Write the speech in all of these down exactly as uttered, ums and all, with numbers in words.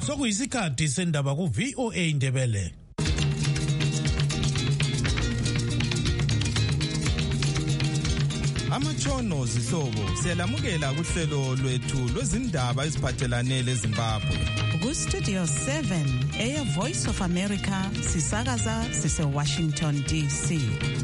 Sokuyisikhathi sendaba ku V O A Indebele. Amatshono zihlobo siyalamukela kuhlelo lwethu lwezindaba eziphathelane leZimbabwe. Ku Studio seven, Air Voice of America, sisakaza sise Washington D C.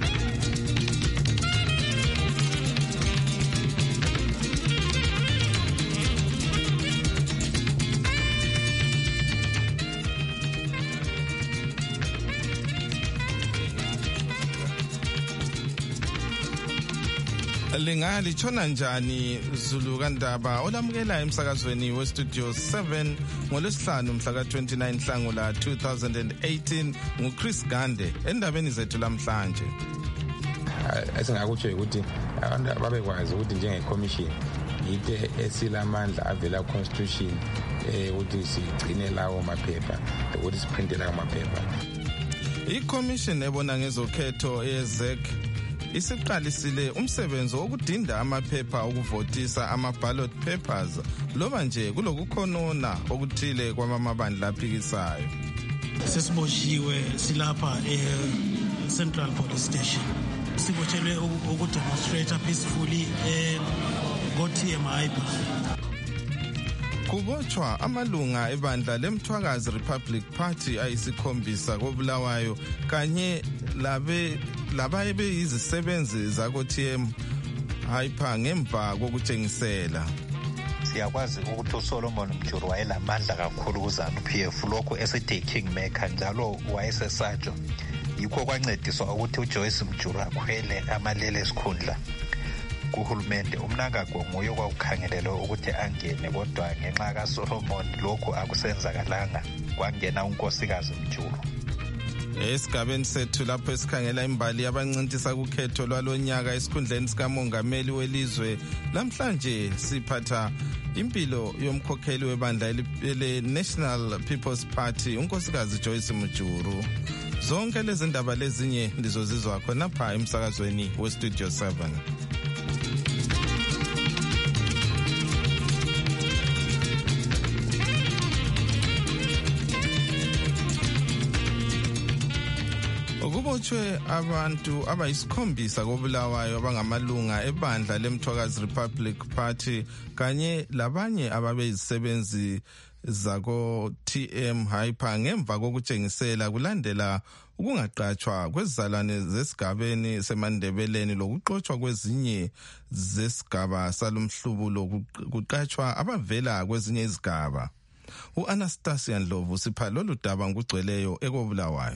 Lingali chona njani Zulu kandaba olamukela emsakazweni we Studio seven ngolesihlanu mhla ka twenty-nine Nhlangula two thousand eighteen nguChris Gande endabeni zethu lamhlanje. Esingakutsho ukuthi abantu babekwazi ukuthi njenge commission into esilamandla avela constitution eh ukuthi sigcine lawo maphepha ukuthi siprinte lawo maphepha. I-commission ebona ngezokhetho ezek isiqalisile umsebenzi wokudinda amaphepha okuvotisa ama-ballot papers loba nje kulokukhonona okuthile kwamamabandla aphikisayo. Sesiboshiwe silapha e-Central Police Station. Sibotshelwe ukudemonstrate peacefully ngo-T M Hyper. Kubotshwa amalunga ebandla leMthwakazi Republic Party ayisikhombisa koBulawayo kanye labe labaye beyizisebenzi zako T M Hyper ngemva kokutshengisela. Siyakwazi ukuthi uSolomon Mjuru wayelamandla kakhulu kuZANU P F lokho esithi kingmaker njalo wayesesatsho. Yikho kwancediswa ukuthi uJoyce Mjuru akhwele amalele esikhundla kuhulumende. Umnangagwa nguye kwakukhangelelwe ukuthi angene kodwa ngenxa kaSolomon lokho akusenzakalanga kwangena unkosikazi Mjuru. Esigabeni sethu lapho esikhangela imbali yabancintisa kukhetho lwalonyaka esikhundleni sikamongameli welizwe lamhlanje siphatha impilo yomkhokheli webandla le-National People's Party unkosikazi Joyce Mjuru. Zonke lezi ndaba lezinye ndizozizwa khona pha emsakazweni we Studio seven. Kubotshwe abantu abayisikhombisa koBulawayo abangamalunga ebandla leMthwakazi Republic Party kanye labanye ababeyizisebenzi zako T M Hyper ngemva kokutshengisela kulandela ukungaqatshwa kwezizalwane zesigabeni seMandebeleni lokuxotshwa kwezinye zesigaba salomhlubu lokuqatshwa abavela kwezinye izigaba. U-Anastasia Ndlovu sipha lolu daba ngugcweleyo ekoBulawayo.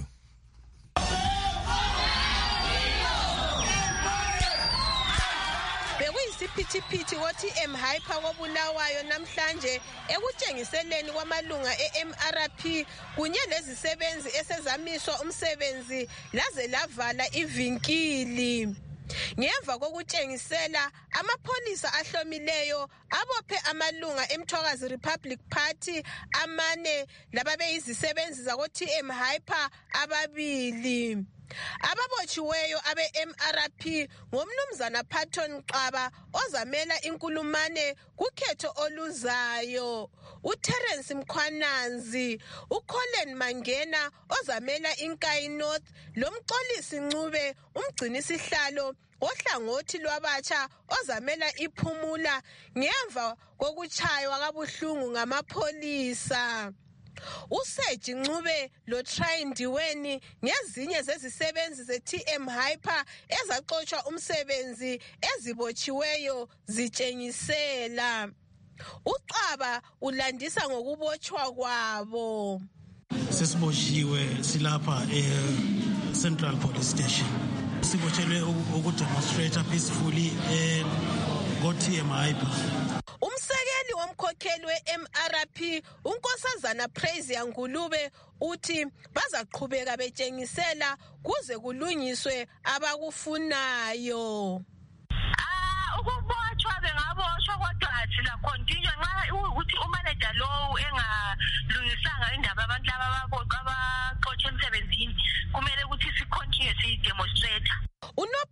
Isiphithiphithi wo-T M Hyper koBulawayo namhlanje ekutshengiseleni kwamalunga e-M R P kunye lezisebenzi esezamiswa umsebenzi laze lavala ivinkili. Ngemva kokutshengisela amapholisa ahlomileyo abophe amalunga eMthwakazi Republic Party amane lababeyizisebenzi zako T M Hyper ababili. Ababotshiweyo abe-M R P ngomnumzana Patton Qaba ozamela inkulumane kukhetho oluzayo, uTerence Mkhwananzi, uColin Mangena ozamela iNkayi North, lomxolisi Ncube umgcinisihlalo ohlangothi lwabatsha ozamela iPhumula ngemva kokuchaywa kabuhlungu ngamapholisa. Useji Ncube lo Try Ndiweni ngezinye zezisebenzi ze-T M Hyper ezaxotshwa umsebenzi ezibotshiweyo zitshengisela. Uqaba ulandisa ngokubotshwa kwabo. Sesiboshiwe silapha e-Central Police Station. Sibotshelwe ukudemonstrate peacefully ngo-T M Hyper. Umsekeli womkhokheli we-M R P unkosazana Praise Yangulube uthi bazaqhubeka betshengisela kuze kulungiswe abakufunayo. Ah ukubotshwa bengaboshwa kodwa thina continue nxa ukuthi umanager lowo engalungisanga indaba abantu laba abaqotshe emsebenzini kumele ukuthi si continue si demonstrate. Unobhala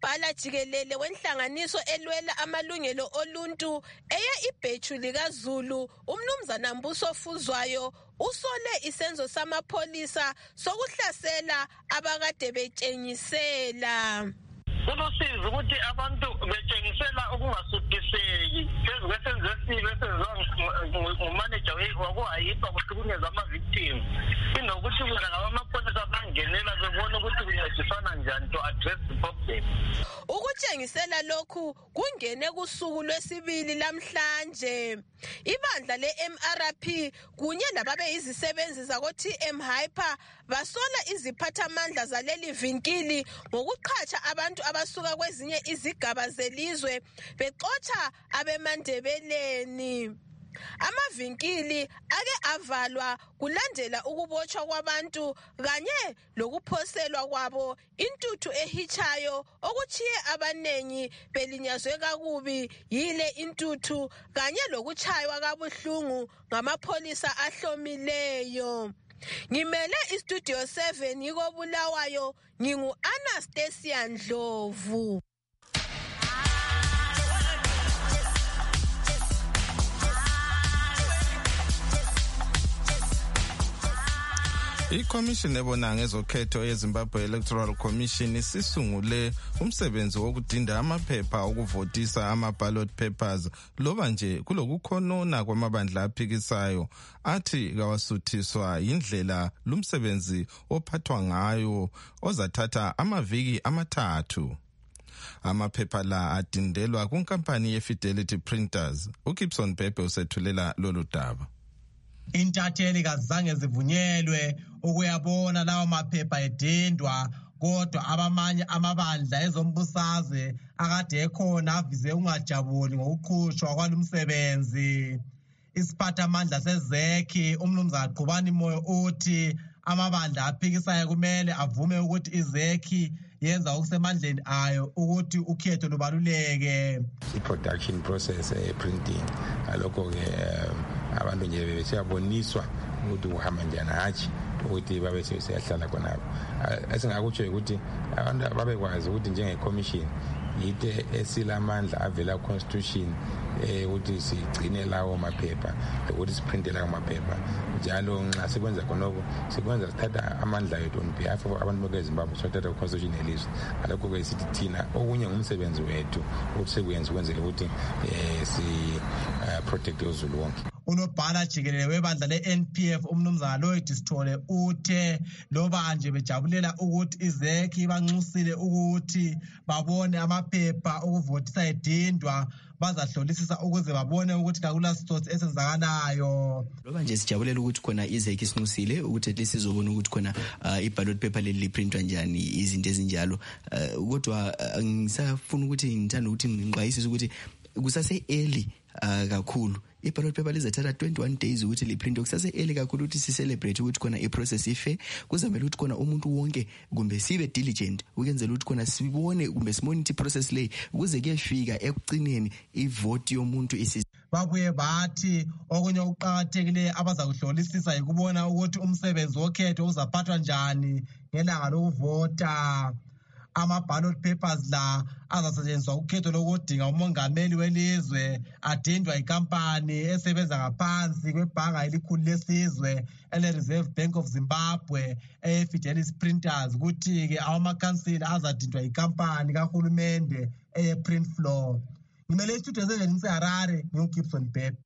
jikelele wenhlanganiso elwela amalungelo oluntu eye ibhechu likaZulu umnumzana Mbuso Fuzwayo usole isenzo samapholisa sokuhlasela abakade betshengisela. Kulusizi ukuthi abantu betshengisela ukungasuthiseki phezu kwesenzo esibi esenziwa ngumanager wakuhayipha kuhlukunyezwa ama-victim. Inokuthi kona ngabamapholisa bangenela bebona ukuthi kuncedisana njani to address the problem. Ukutshengisela lokhu kungene kusuku lwesibili lamhlanje. Ibandla le-M R P kunye lababe izisebenzi zako-T M Hyper basola iziphathamandla zaleli vinkili ngokuqhatsha abantu abasuka kwezinye izigaba zelizwe bexotsha abemandebeleni. Amavinkili ake avalwa kulandela ukubotshwa kwabantu kanye lokuphoselwa kwabo intuthu ehichayo okuchiye abanengi belinyazwe kakubi yile intuthu kanye lokuchaywa kabuhlungu ngamapholisa ahlomileyo. Ngimele istudio seven yiko Bulawayo, ngingu Anastasia Ndlovu. iCommission ebona ngezokhetho yeZimbabwe Electoral Commission isisungule umsebenzi wokudinda amaphepha okuvotisa ama-ballot papers loba nje kulokukhonona kwamabandla aphikisayo athi kawasuthiswa yindlela lumsebenzi ophathwa ngayo ozathatha amaviki amathathu. Amaphepha la adindelwa kunkampani yeFidelity Printers. uGibson Bhebhe usethulela lolu daba. Intatheli kazange zivunyelwe ukuyabona lawo maphepha edindwa, kodwa abamanye amabandla ezombusazwe akade ekhona avize ungajabuli ngokuqhushwa kwalumsebenzi. Isiphathamandla sezekhi umnumzana Qhubani Moyo uthi amabandla aphikisayo kumele avume ukuthi izekhi yenza okusemandleni ayo ukuthi ukhetho lubaluleke. I-production process e-printing alokho ke abantu nje besiyaboniswa ukuthi uhamba njani hatshi ukuthi babe seyahlala khonapho. Esingakutsho ukuthi abantu babekwazi ukuthi njenge-commission yinto esilamandla avela constitution ukuthi sigcine lawo maphepha ukuthi siprinte lawo maphepha njalo nxa sikwenza khonoko sikwenza sithatha amandla ethu on behalf of abantu beZimbabwe sothatha constitution elizwe. Ngalokho ke sithi thina okunye ngumsebenzi wethu ukuthi sikuyenza ukwenzela ukuthi si protect uZulu wonke. Unobhala jikelele webandla le-N P F umnumzana Lloyd Sithole uthe loba nje bejabulela ukuthi izekhi banxusile ukuthi babone amaphepha okuvotisa edindwa bazahlolisisa ukuze babone ukuthi kakula sitsotsi esenzakalayo. Loba nje sijabulela ukuthi khona izekhi sinxusile ukuthi at least sizobona ukuthi khona i-ballot paper leli liprintwa njani izinto ezinjalo, kodwa ngisafuna ukuthi ngithanda ukuthi ngiqwayisise ukuthi kusase early kakhulu. I-ballot paper lizathatha twenty-one days ukuthi liprinte. Kusase early kakhulu ukuthi si-celebrate ukuthi khona i-process ife. Kuzamele ukuthi khona umuntu wonke kumbe sibe diligent ukenzela ukuthi khona sibone kumbe simonithe i-process le ukuze kuyefika ekugcineni i-vote yomuntu isi. Babuye bathi okunye ukuqakathekile abazakuhlolisisa yikubona ukuthi umsebenzi wokhetho uzaphathwa njani ngelanga lokuvota. Ama-ballot papers la azasetshenziswa ukhetho lokudinga umongameli welizwe adindwa ikampani esebenza ngaphansi kwebhanga elikhulu lesizwe ele-Reserve Bank of Zimbabwe eye-Fidelity Printers. Kuthi-ke amakhansila azadindwa ikampani kahulumende eye-Print Floor. Ngimele istudio seven ngiseHarare, ngiuGibson Bhebhe.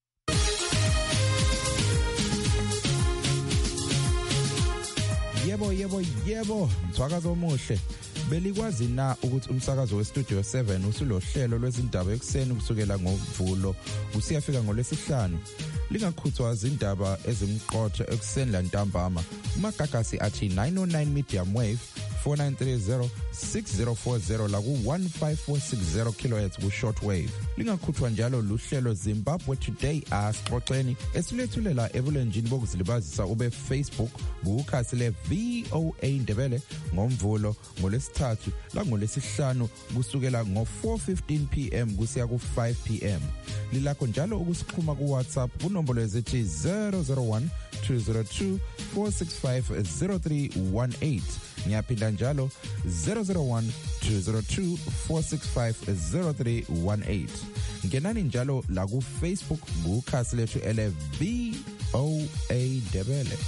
Yebo yebo yebo mthwakazo omuhle. Belikwazi na ukuthi umsakazo weStudio seven usulohlelo lwezindaba ekseni kusukela ngoMvulo kusiyafika ngoLwesihlanu. Lingakhuthwa izindaba ezimqotho ekseni lantambama. Umagagasi athi nine oh nine medium wave four nine three zero six zero four zero la ku one five four six zero kilohertz ku shortwave. Lingakhuthwa njalo luhlelo Zimbabwe Today asixoxeni esilethulela ebulenjini bokuzilibazisa ube Facebook bukhasi le V O A Ndebele ngoMvulo ngoLesithathu la ngoLesihlanu kusukela ngo four fifteen p m kusiya ku five p m. Lilakho njalo ukusixhuma ku WhatsApp kunombolo ezithi zero zero one two zero two four six five zero three one eight. ngiyaphinda njalo zero zero one two zero two four six five zero three one eight. Ngenani njalo la ku Facebook kukhasi lethu ele V O A Ndebele.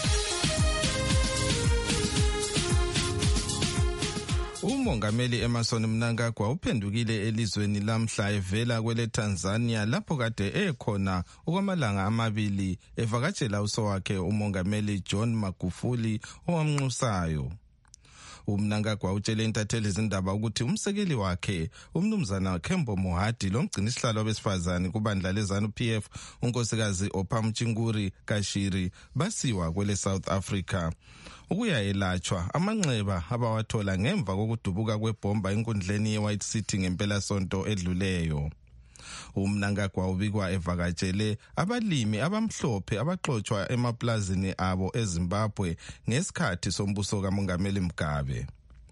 Umongameli Emmerson Mnangagwa uphendukile elizweni lamhla evela kwele Tanzania lapho kade ekhona okwamalanga amabili evakatshela usowakhe umongameli John Magufuli owamnxusayo. uMnangagwa utshele intatheli izindaba ukuthi umsekeli wakhe umnumzana Kembo Mohadi lomgcina isihlalo abesifazane kubandla lezanu P F unkosikazi Ophamchinguri Kashiri basiwa kwele South Africa ukuya elatshwa amanxeba abawathola ngemva kokudubuka kwebomba enkundleni yeWhite City ngempela sonto edluleyo. uMnangagwa ubikwa evakatshele abalimi abamhlophe abaxoxwa emaplazini abo eZimbabwe ngesikhathi sombuso kaMongameli Mugabe.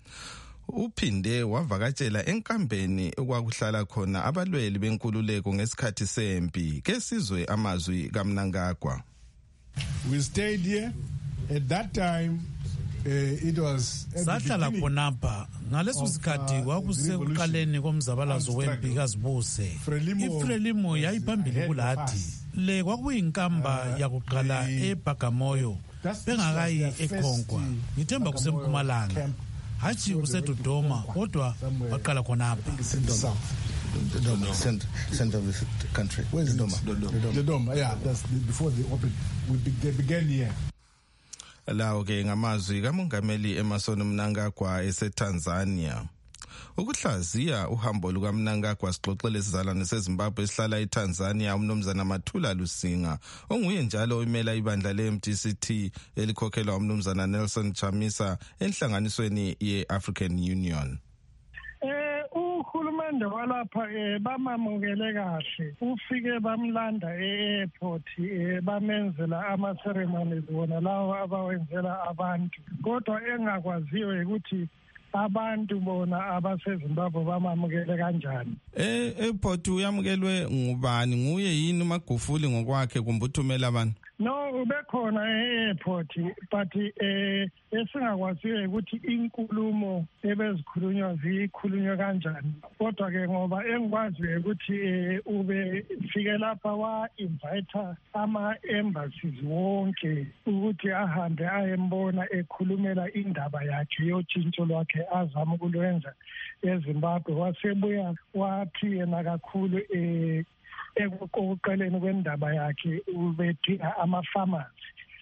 Uphinde wavakatshela enkambeni okwakuhlala khona abalweli benkululeko ngesikhathi sempi. Ke sizwe amazwi kaMnangagwa. We stayed here at that time. Uh, it was sahlala khonapha ngaleso sikhathi kwakusekuqaleni komzabalazo wempi kaZibuse. iFrelimo yayiphambili kulathi le kwakuyinkamba yakuqala eBhagamoyo bengakayi eKhonkwa ngithemba kusempumalanga hathi kusedodoma kodwa waqala khonapha. Dodoma, center, center of the country. Where's Dodoma? Dodoma. Dodoma, yeah, that's the, before they opened. We be, they began here. Lawo ke ngamazwi kaMongameli Emmerson Mnangagwa eseTanzania. Ukuhlaziya uhambo lukaMnangagwa sixoxele isizalwane seZimbabwe esihlala eTanzania umnumzana Mathula Lusinga onguye njalo imela ibandla le-M D C T elikhokhelwa umnumzana Nelson Chamisa enhlanganisweni ye-African Union. Uhulumende walapha eh bamamukele kahle ufike bamlanda e-airport eh bamenzela ama ceremonies wona lawo abawenzela abantu kodwa engakwaziyo ukuthi abantu bona abaseZimbabwe bamamukele kanjani. Eh airport uyamukelwe ngubani nguye yini uMagufuli ngokwakhe kumbuthumela abantu? No ubekhona e-airport but eh esingakwaziyo ukuthi inkulumo ebezikhulunywa zikhulunywa kanjani kodwa ke ngoba engikwaziyo ukuthi ube fike lapha wa invite ama embassies wonke ukuthi ahambe ayembona ekhulumela indaba yakhe yotshintsho lwakhe azama ukulwenza eZimbabwe wasebuya wathi yena kakhulu eh ekuqaleni kwendaba yakhe ubethiya ama-farmers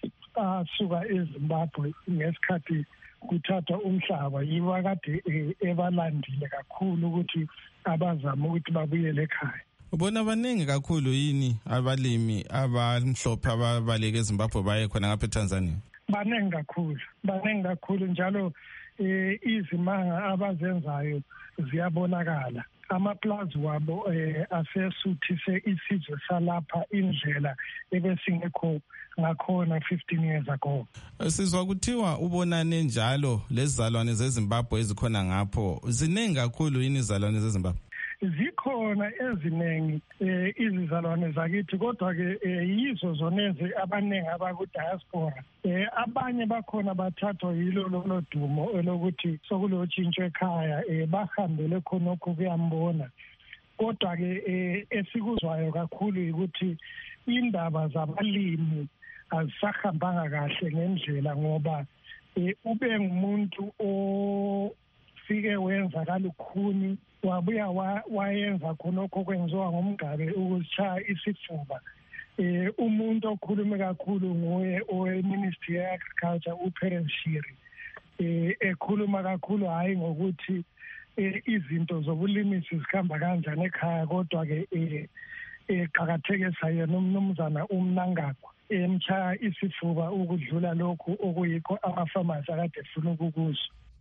asuka eZimbabwe ngesikhathi kuthathwa umhlaba yibo akade ebalandile kakhulu ukuthi abazama ukuthi babuyele ekhaya. Ubona abaningi kakhulu yini abalimi abamhlophe ababaleke eZimbabwe baye khona ngapha eTanzania? Baningi kakhulu baningi kakhulu njalo eh izimanga abazenzayo ziyabonakala. Amaplazi wabo eh asesuthise isizwe salapha indlela ebesingekho ngakhona fifteen years ago. Sizwa kuthiwa ubonane njalo lezizalwane zeZimbabwe ezikhona ngapho ziningi kakhulu yini izizalwane zeZimbabwe? Zikhona eziningi eh izizalwane zakithi kodwa ke yizo zoneze abaningi abaku diaspora eh abanye bakhona bathathwa yilo lo dumo elokuthi sokulotshintsho ekhaya eh bahambele khonokho kuyambona kodwa ke esikuzwayo kakhulu ukuthi indaba zabalimi azisahambanga kahle ngendlela ngoba ube ngumuntu o fike wenza kalukhuni wabuya wayenza khonokho kwenziwa ngomgabe ukushaya isifuba eh umuntu okhulume kakhulu nguye oweministry of agriculture uPerence Shiri eh ekhuluma kakhulu hayi ngokuthi izinto zobulimisi zikhamba kanjani ekhaya kodwa ke eh eqhakathekisa yena umnumzana uMnangagwa emchaya isifuba ukudlula lokhu okuyikho ama-farmers akade funa ukukuzo.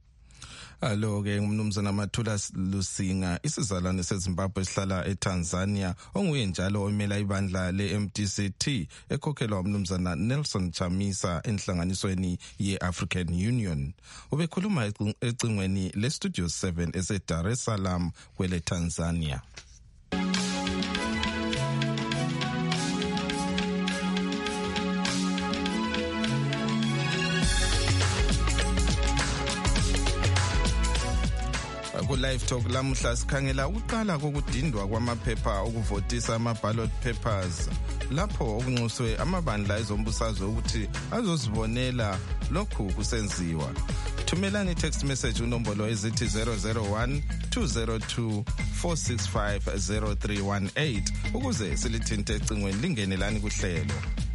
Alo ke umnumzana Mathula Lusinga isizalwane seZimbabwe esihlala eTanzania onguye njalo omela ibandla le-M D C T ekhokhelwa umnumzana Nelson Chamisa enhlanganisweni ye-African Union. Ubekhuluma ecingweni le-Studio seven ese-Dar es Salaam kwele Tanzania. Live Talk lamuhla sikhangela ukuqala kokudindwa kwamaphepha okuvotisa ama-ballot papers lapho okunxuswe amabandla ezombusazwe ukuthi azozibonela lokhu kusenziwa. Thumelani text message unombolo ezithi zero zero one two zero two four six five zero three one eight ukuze silithinte ecingweni lingenelani kuhlelo.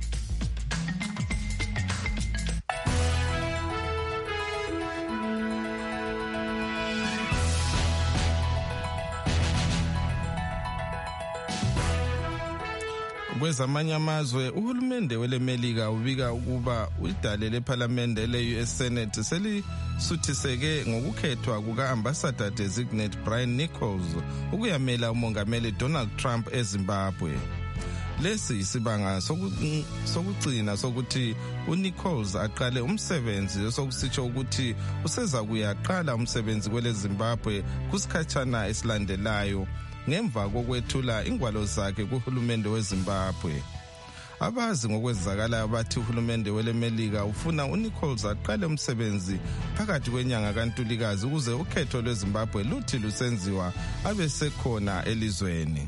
Kwezamanye amazwe uhulumende welemelika ubika ukuba idale lephalamende le-U S Senate selisuthiseke ngokukhethwa kuka-ambassador designate Brian Nichols ukuyamela umongameli Donald Trump eZimbabwe. Lesi isibanga sokugcina sokuthi uNichols aqale umsebenzi sokusitsho ukuthi useza kuyaqala umsebenzi kwele Zimbabwe kusikhatshana esilandelayo ngemva kokwethula ingwalo zakhe kuhulumende weZimbabwe. Abazi ngokwezakala bathi uhulumende welemelika ufuna uNichols aqale umsebenzi phakathi kwenyanga kaNtulikazi ukuze ukhetho lweZimbabwe luthi lusenziwa abe sekhona elizweni.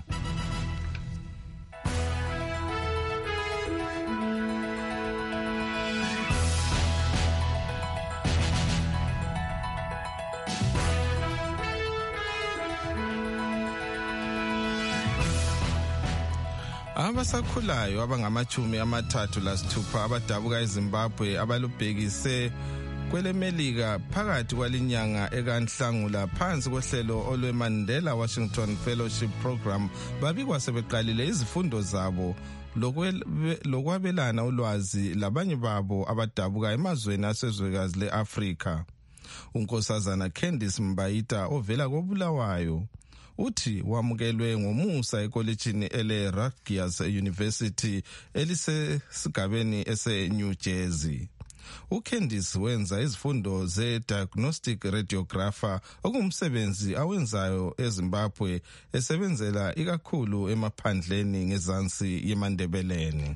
Abasakhulayo abangamachumi amathathu lasithupha abadabuka eZimbabwe abalubhekise kwelemelika phakathi kwalinyanga ekanhlangula phansi kohlelo olweMandela Washington Fellowship Program babikwa sebeqalile izifundo zabo lokwabelana ulwazi labanye babo abadabuka emazweni asezwekazi le-Afrika. Unkosazana Candice Mbaita ovela koBulawayo uthi wamukelwe ngomusa ekolejini ele Rutgers University elisesigabeni ese New Jersey. uCandice wenza izifundo ze-diagnostic radiographer okumsebenzi awenzayo eZimbabwe esebenzela ikakhulu emaphandleni ngezansi yeMandebeleni.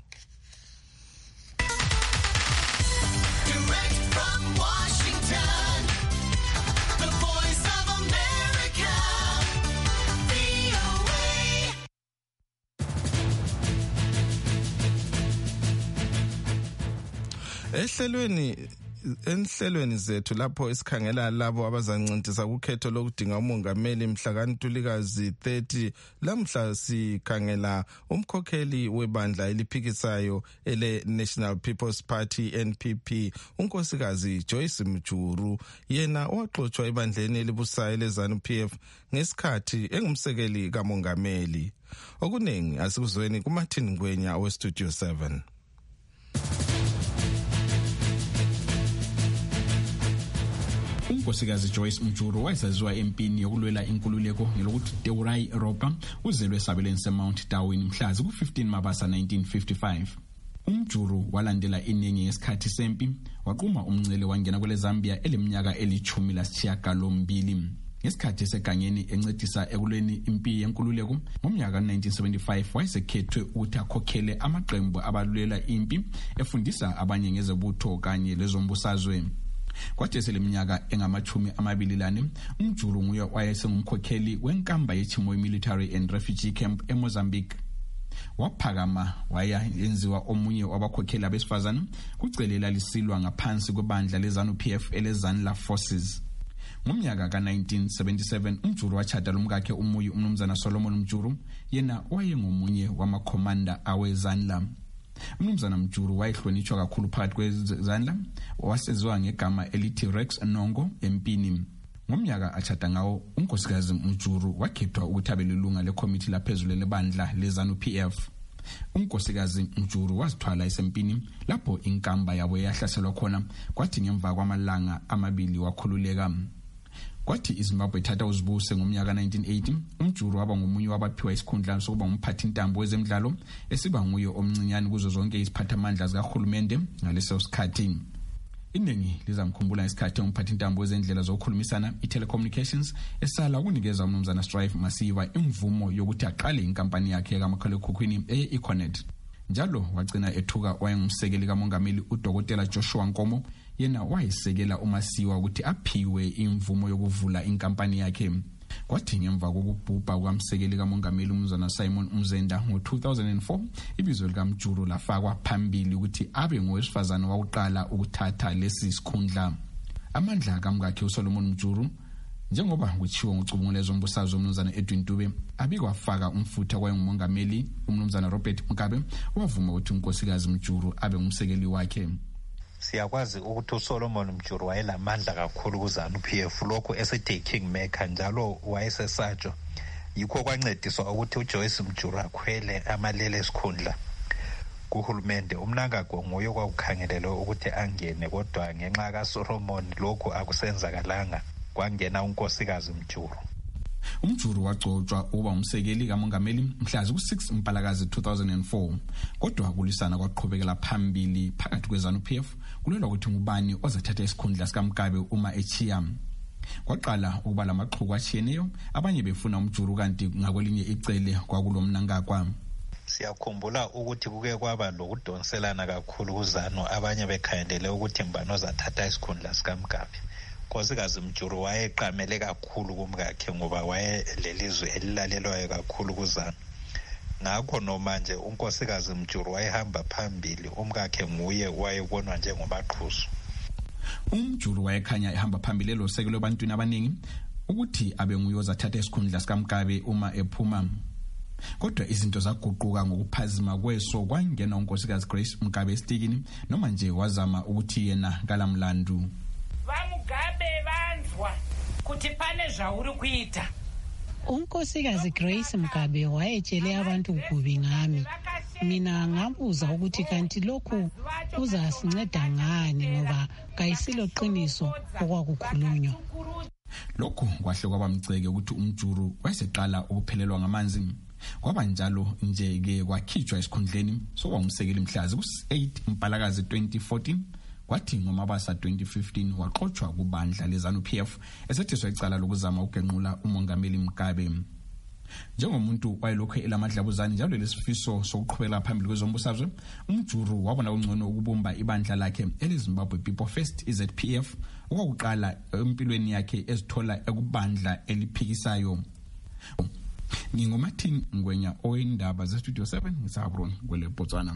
Ehlelweni enhlelweni zethu lapho isikhangela labo abazancintisa kukhetho lokudinga umongameli mhla kaNtulikazi thirty lamhla sikhangela umkhokheli webandla eliphikisayo ele National People's Party N P P unkosikazi Joyce Mjuru yena owaxoxwa ebandleni elibusayo leZANU P F ngesikhathi engumsekeli kamongameli. Okuningi asikuzweni kuMartin Ngwenya we Studio seven. Unkosikazi Joyce Mjuru wayesaziwa empini yokulwela inkululeko ngelokuthi Deurai Ropa uzelwe esabelweni seMount Darwin mhlazi ku-fifteen Mabasa nineteen fifty-five. Umjuru walandela iningi ngesikhathi sempi waquma umncele wangena kwele Zambia eleminyaka elichumi lasishiyagalombili. Ngesikhathi segangeni encedisa ekulweni impi yenkululeko ngomnyaka nineteen seventy-five wayesekhethwe ukuthi akhokhele amaqembu abalulela impi efundisa abanye ngezebutho kanye lezombusazwe. Kwathi seleminyaka engamachumi amabili lane uMjuru nguye wayesengumkhokheli wenkamba yeChimoyi Military and Refugee Camp eMozambique. Waphakama waya yenziwa omunye wabakhokheli abesifazana kucelela lisilwa ngaphansi kwebandla leZANU P F eleZanla Forces. Ngomnyaka ka nineteen seventy-seven uMjuru wachata lomkakhe umuyi umnumzana Solomon Mjuru yena wayengomunye wamakhomanda aweZanla. Umnumzana Mjuru wayehlonitshwa kakhulu phakathi kweZanla waseziwa ngegama elithi Rex Nongo empini. Ngomnyaka achata ngawo unkosikazi Mjuru wakhethwa ukuthi abe lilunga lekomiti laphezulu lebandla leZANU P F. Unkosikazi Mjuru wazithwala esempini lapho inkamba yabo yahlaselwa khona kwathi ngemva kwamalanga amabili wakhululeka. Kwathi iZimbabwe ithatha uzibuse ngomnyaka nineteen eighty uMjuru waba ngomunye wabaphiwa isikhundla sokuba umphathi intambo wezemidlalo esiba nguye omncinyane kuzo zonke iziphathamandla zikahulumende ngaleso sikhathi. Iningi lizamkhumbula isikhathi umphathi intambo wezendlela zokukhulumisana i-telecommunications esala ukunikeza umnumzana Strive Masiva imvumo yokuthi aqale inkampani yakhe kamakhalekhukhwini e-Econet. Njalo wagcina ethuka wayengumsekeli kamongameli uDokotela Joshua Nkomo yena wayesekela uMasiwa ukuthi aphiwe imvumo yokuvula inkampani yakhe. Kwathi ngemva kokubhubha kukamsekeli kamongameli umnumzana Simon Mzenda ngo two thousand four ibizo lika Mjuru lafakwa phambili ukuthi abe ngowesifazane wokuqala ukuthatha lesi sikhundla. Amandla kamkakhe uSolomon Mjuru njengoba kuchiwo ngucubungulezo zombusazwe umnumzana Edwin Dube abikwafaka umfutho kwayengumongameli umnumzana Robert Mugabe wavuma ukuthi unkosikazi Mjuru abe ngumsekeli wakhe. Siyakwazi ukuthi uSolomon Mjuru wayelamandla kakhulu kuZANU P F lokho esithe kingmaker njalo wayesesatsho yikho kwancediswa ukuthi uJoyce Mjuru akhwele amalele esikhundla kuhulumende. Umnangagwa nguye kwakukhangelelwe ukuthi angene kodwa ngenxa kaSolomon lokho akusenzakalanga kwangena unkosikazi Mjuru. Umjuru wagcotshwa uba umsekeli kamongameli mhla ku-six Mpalakazi two thousand four kodwa kulisana kwaqhubekela phambili phakathi kweZANU P F kulelwa ukuthi ngubani ozathatha isikhundla sikaMgabe uma echiya. Kwaqala ukuba lamaxhuku atshiyeneyo abanye befuna uMjuru kanti ngakwelinye icele kwakulomnangagwa. Siyakhumbula ukuthi kuke kwaba lokudonselana kakhulu kuZANU abanye bekhangelele ukuthi mbani ozathatha isikhundla sikaMgabe. Nkosikazi Mjuru wayeqamele kakhulu kumkakhe ngoba wayelelizwe elilalelwayo kakhulu kuZANU. Ngakho nomanje unkosikazi Mjuru wayehamba phambili, umkakhe nguye wayebonwa njengomaqhuzu. UMjuru wayekhanya ehamba phambili losekelo ebantwini abaningi ukuthi abe nguye ozathatha isikhundla sikaMgabe uma ephuma. Kodwa izinto zaguquka ngokuphazima kweso kwangena unkosikazi Grace Mugabe estikini noma nje wazama ukuthi yena kalamlandu. Vamugabe vanzwa kuti pane zvauri kuita. Unkosikazi Grace Mugabe wayetshele abantu ukubi ngami. Mina ngabuza ukuthi kanti lokhu kuzasinceda ngani ngoba kayisilo qiniso okwakukhulunywa. Lokhu kwahle kwabamceke ukuthi uMjuru wayeseqala ukuphelelwa ngamanzi. Kwaba njalo nje ke kwakhitshwa esikhundleni sokuba umsekeli mhla ku-eight Mpalakazi twenty fourteen. Kwathi ngoMabasa twenty fifteen waqotshwa kubandla leZANU P F esethiswa icala lokuzama ukugenqula umongameli Mugabe. Njengomuntu wayelokho elamadlabuzane njalo lesifiso sokuqhubela phambili kwezombusazwe, uMjuru wabona ungcono ukubumba ibandla lakhe eleZimbabwe People First Z P F okwakuqala empilweni yakhe ezithola ekubandla eliphikisayo. NginguMartin Ngwenya oyindaba zeStudio seven ngisabron kwele Botswana.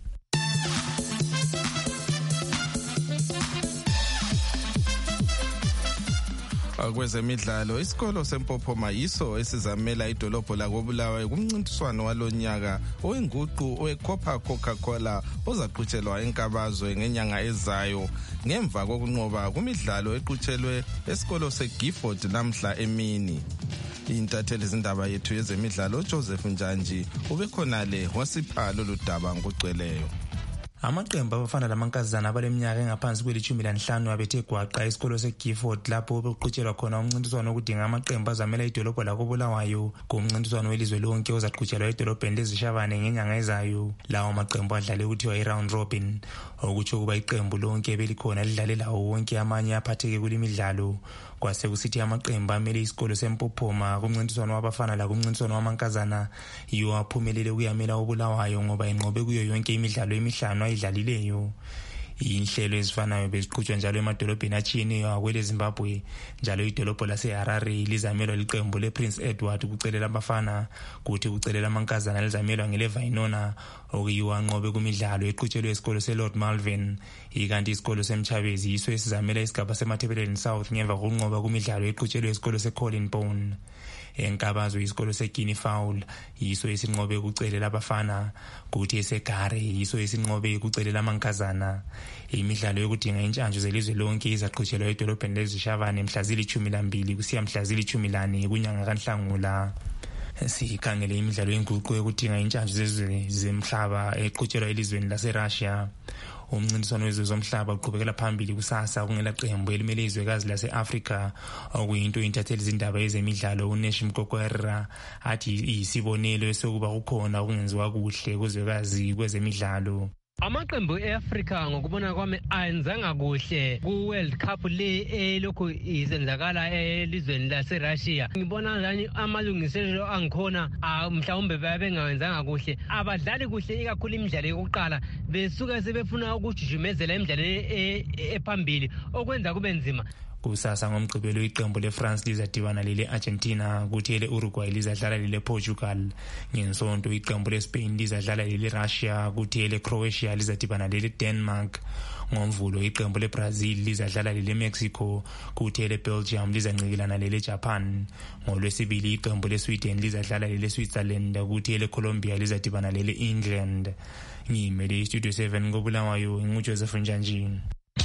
Kwezemidlalo isikolo seMpophoma yiso esizamela idolobho lakoBulawayo kumncintiswano walonyaka owenguqu oweCopa Coca-Cola ozaqhutshelwa eNkabazwe ngenyanga ezayo ngemva kokunqoba kumidlalo eqhutshelwe esikolo seGifford namhla emini. Intatheli izindaba yethu yezemidlalo Joseph Njanji ubekhonale wasipha lolu daba ngokugcweleyo. Amaqembu abafana lamankazana abaleminyaka engaphansi kwelishumi lanhlanu abethe gwaqa isikolo seGifford lapho bekuqhutshelwa khona umncintiswano okudinga amaqembu azamela idolobho lakoBulawayo kumncintiswano welizwe lonke ozaqhutshelwa edolobheni lezishabane ngenyanga ezayo. Lawo maqembu adlale kuthiwa i-round robin okutsho kuba iqembu lonke belikhona lidlale lawo wonke amanye aphatheke kulimidlalo. Kwase kusithi amaqembu amele isikolo seMpophoma kumncintiswano wabafana la kumncintiswano wamankazana yiwo aphumelele ukuyamela uBulawayo ngoba enqobe kuyo yonke imidlalo emihlanu ayidlalileyo. Inhlelo ezifanayo beziqhutshwa njalo emadolobheni atshiyeneyo akwele Zimbabwe njalo idolobho laseHarare lizamelwa liqembu lePrince Edward kucelela abafana kuthi kucelela amankazana lizamelwa ngeleVainona okuyiwa anqobe kumidlalo eqhutshelwe esikolo seLord Malvern. Ikanti isikolo seMchabezi yiso esizamela isigaba seMathebeleni South ngemva kokunqoba kumidlalo eqhutshelwe esikolo seColin Bone. Enkabazwe isikolo seGuinea Fowl yiso esinqobe ukucelela abafana kuthi eseGare yiso esinqobe ukucelela amankazana. Imidlalo yokudinga intshantshu zelizwe lonke izaqhutshelwa edolobheni lezishabane mhla zilithumi lambili kusiya mhla zilithumi lane kunyanga kaNhlangula. Sikhangele imidlalo yenguqu yokudinga intshantshu zezwe zemhlaba eqhutshelwa elizweni laseRussia. Umncintiswano wezwe zomhlaba uqhubekela phambili kusasa kungela qembu elimele izwekazi lase-Afrika okuyinto intatheli izindaba ezemidlalo uNesh Mkokwera athi iyisibonelo sokuba kukhona okungenziwa kuhle kuzwekazi kwezemidlalo. Amaqembu eAfrika ngokubona kwami ayenzanga kuhle ku-World Cup le elokhu izenzakala elizweni laseRussia. Ngibona njani amalungiselelo angikhona mhlawumbe babengawenzanga kuhle. Abadlali kuhle ikakhulu imidlalo yokuqala besuka sebefuna ukujijimezela imidlalo ephambili okwenza kube nzima. kusasa ngomgqibelo iqembu leFrance lizadibana lele Argentina kuthi ele Uruguay lizadlala lele Portugal. Ngensonto iqembu leSpain lizadlala lele Russia kuthi ele Croatia lizadibana lele Denmark. Ngomvulo iqembu leBrazil lizadlala lele Mexico kuthi ele Belgium lizancikelana lele Japan. Ngolwesibili iqembu leSweden lizadlala lele Switzerland kuthi ele Colombia lizadibana lele England. Ngimele Studio seven ngobulawayo nguJoseph Njanjini.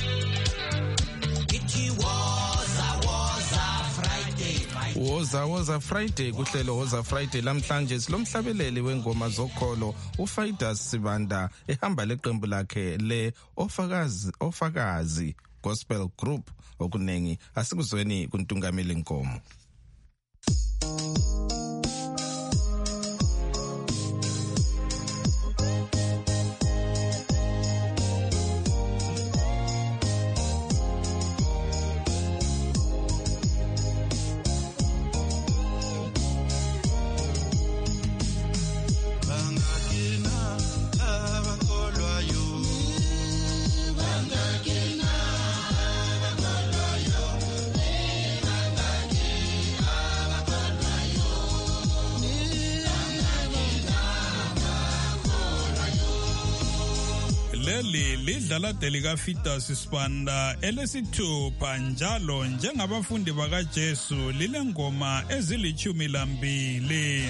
Woza woza Friday kuhlelo woza Friday lamhlanje silomhlabeleli wengoma zokholo uFaidas Sibanda ehamba leqembu lakhe le Ofakazi Ofakazi Gospel Group okunengi asikuzweni kuntungameli inkomo. Leli lidlala delika Fidas Sibanda elesithupha njalo njengabafundi bakaJesu lilengoma ezilichumi lambili.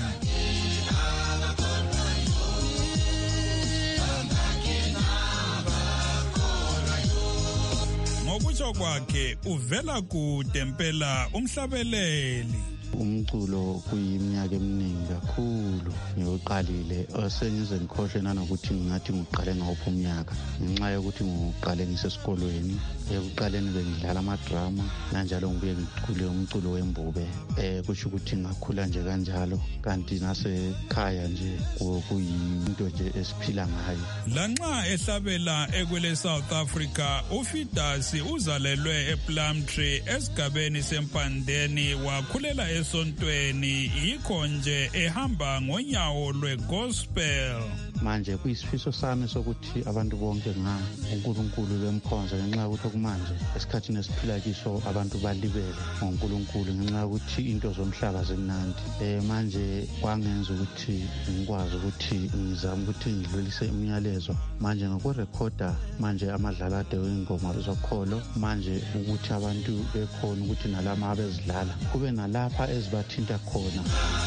Ngokutsho kwakhe uvela kude mpela umhlabeleli. Umculo kuyiminyaka eminingi kakhulu ngiyoqalile osengize ngikhohle nanokuthi ngathi ngiqale ngawuphi umnyaka ngenxa yokuthi ngiqale ngisesikolweni ekuqaleni bengidlala amadrama nanjalo ngibuye ngicule umculo wembube eh kusho ukuthi ngakhula nje kanjalo kanti nasekhaya nje kuyinto nje esiphila ngayo. Lanxa ehlabela ekwele South Africa uFidas uzalelwe ePlumtree esigabeni sempandeni wakhulela esontweni yikho nje ehamba ngonyawo lwegospel. Manje kuyisifiso sami sokuthi abantu bonke nga uNkulunkulu bemkhonza ngenxa ukuthi okumanje esikhathini esiphila kiso abantu balibele ngoNkulunkulu ngenxa ukuthi into zomhlaba zimnandi. Eh manje kwangenza ukuthi ngikwazi ukuthi ngizame ukuthi ngidlulise imiyalezo manje ngokurekhoda manje amadlala ade wengoma zokholo manje ukuthi abantu bekhona ukuthi nalama abezidlala kube nalapha ezibathinta khona.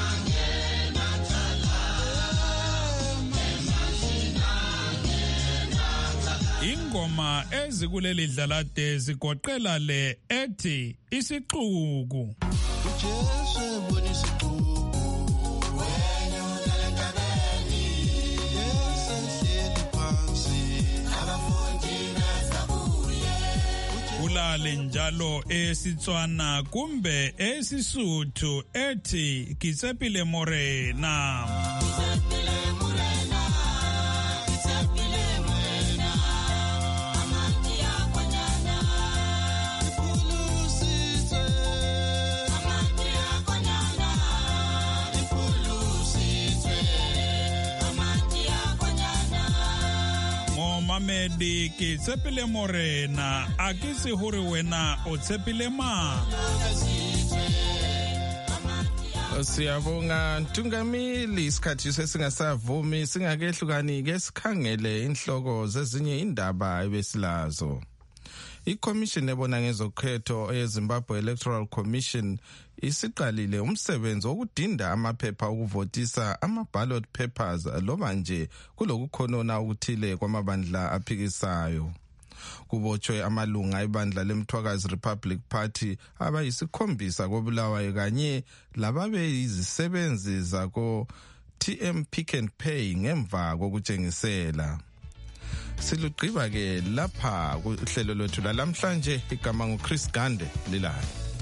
Ingoma ezikuleli dlalade zigoqela le ethi isixuku. uJesu ebona isixuku wena unalentabeni Yesu ehleli phansi abafundi basabuye. Ulale njalo esitswana kumbe esisuthu ethi Kisepile Morena. Mamedi ke tshepile Morena a ke se hore wena o tshepile ma. Siyabonga Ntungamili isikhathi sesingasavumi singakehlukani ke sikhangele inhloko zezinye indaba ebesilazo. I-Commission ebona ngezokhetho eZimbabwe Electoral Commission isiqalile umsebenzi wokudinda amaphepha okuvotisa ama-ballot papers loba nje kulokukhonona ukuthile kwamabandla aphikisayo. Kubotshwe amalunga ebandla leMthwakazi Republic Party abayisikhombisa koBulawayo kanye lababe izisebenzi zako T M Pick and Pay ngemva kokutshengisela. Silugqiba ke lapha kuhlelo lwethu lamhlanje igama nguChris Gande lilayo.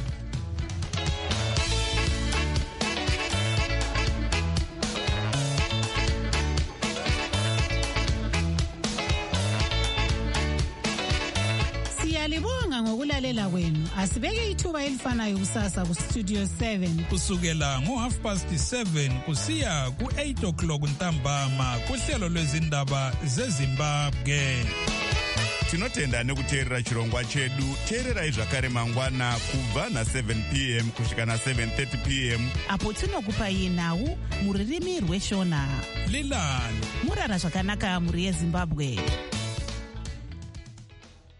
Siyalibonga ngokulalela kwenu. Asibeke ithuba elifanayo kusasa ku Studio seven kusukela ngo half past seven kusiya ku eight o'clock ntambama kuhlelo lwezindaba zeZimbabwe. tinotenda nekuteerera chirongwa chedu. teererai zvakare mangwana kubva na-seven p m kusvika na-seven thirty p m apo tinokupai nhau mururimi rweshona. lilani murara zvakanaka mhuri yezimbabwe.